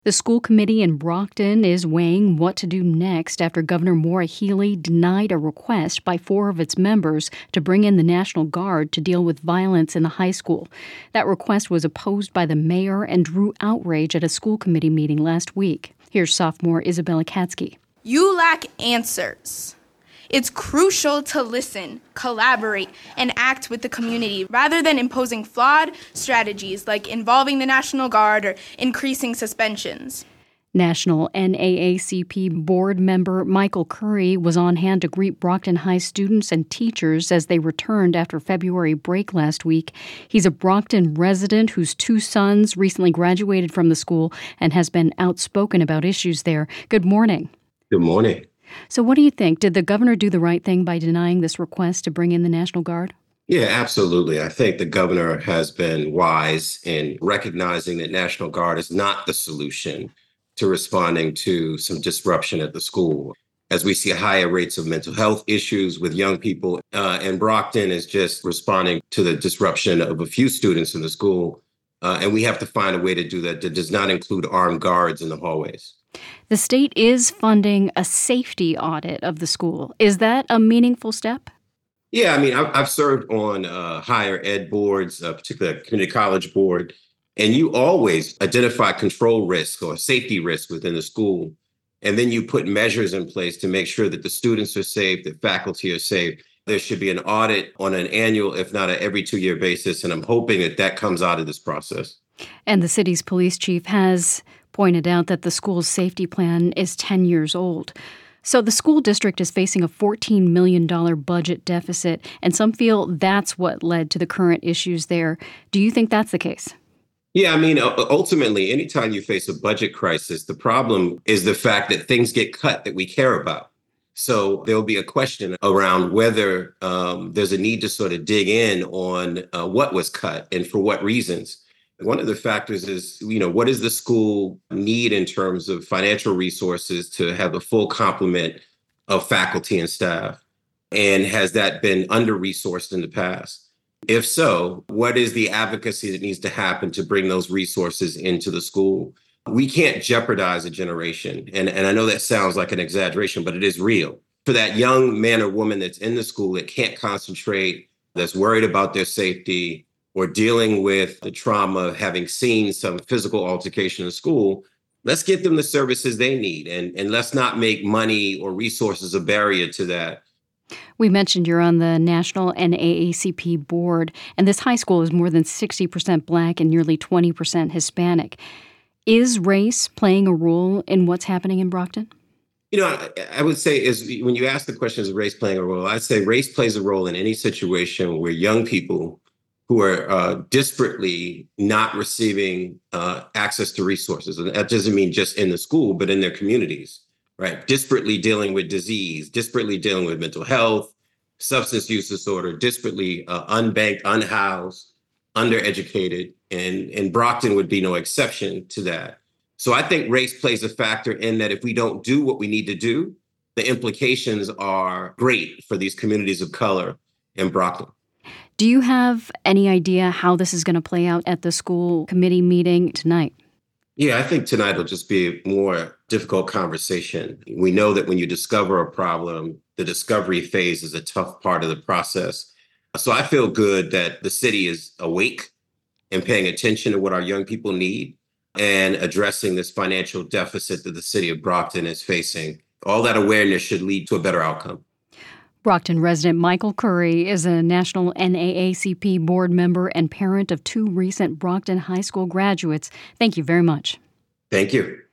The school committee in Brockton is weighing what to do next after Governor Maura Healey denied a request by 4 of its members to bring in the National Guard to deal with violence in the high school. That request was opposed by the mayor and drew outrage at a school committee meeting last week. Here's sophomore Isabella Katsky. You lack answers. It's crucial to listen, collaborate, and act with the community rather than imposing flawed strategies like involving the National Guard or increasing suspensions. National NAACP board member Michael Curry was on hand to greet Brockton High students and teachers as they returned after February break last week. He's a Brockton resident whose 2 sons recently graduated from the school and has been outspoken about issues there. Good morning. Good morning. So what do you think? Did the governor do the right thing by denying this request to bring in the National Guard? Yeah, absolutely. I think the governor has been wise in recognizing that National Guard is not the solution to responding to some disruption at the school. As we see higher rates of mental health issues with young people, and Brockton is just responding to the disruption of a few students in the school. And we have to find a way to do that does not include armed guards in the hallways. The state is funding a safety audit of the school. Is that a meaningful step? Yeah, I mean, I've served on higher ed boards, particularly a community college board, and you always identify control risks or safety risks within the school. And then you put measures in place to make sure that the students are safe, that faculty are safe. There should be an audit on an annual, if not an every 2-year basis. And I'm hoping that that comes out of this process. And the city's police chief has pointed out that the school's safety plan is 10 years old. So the school district is facing a $14 million budget deficit, and some feel that's what led to the current issues there. Do you think that's the case? Yeah, I mean, ultimately, anytime you face a budget crisis, the problem is the fact that things get cut that we care about. So there'll be a question around whether there's a need to sort of dig in on what was cut and for what reasons. One of the factors is, what does the school need in terms of financial resources to have a full complement of faculty and staff? And has that been under-resourced in the past? If so, what is the advocacy that needs to happen to bring those resources into the school? We can't jeopardize a generation. And I know that sounds like an exaggeration, but it is real. For that young man or woman that's in the school that can't concentrate, that's worried about their safety, or dealing with the trauma of having seen some physical altercation in school, let's get them the services they need. And let's not make money or resources a barrier to that. We mentioned you're on the National NAACP board, and this high school is more than 60% Black and nearly 20% Hispanic. Is race playing a role in what's happening in Brockton? I would say when you ask the question, is race playing a role? I'd say race plays a role in any situation where young people who are disparately not receiving access to resources. And that doesn't mean just in the school, but in their communities, right? Disparately dealing with disease, disparately dealing with mental health, substance use disorder, disparately unbanked, unhoused, undereducated. And Brockton would be no exception to that. So I think race plays a factor in that if we don't do what we need to do, the implications are great for these communities of color in Brockton. Do you have any idea how this is going to play out at the school committee meeting tonight? Yeah, I think tonight will just be a more difficult conversation. We know that when you discover a problem, the discovery phase is a tough part of the process. So I feel good that the city is awake and paying attention to what our young people need and addressing this financial deficit that the city of Brockton is facing. All that awareness should lead to a better outcome. Brockton resident Michael Curry is a National NAACP board member and parent of 2 recent Brockton High School graduates. Thank you very much. Thank you.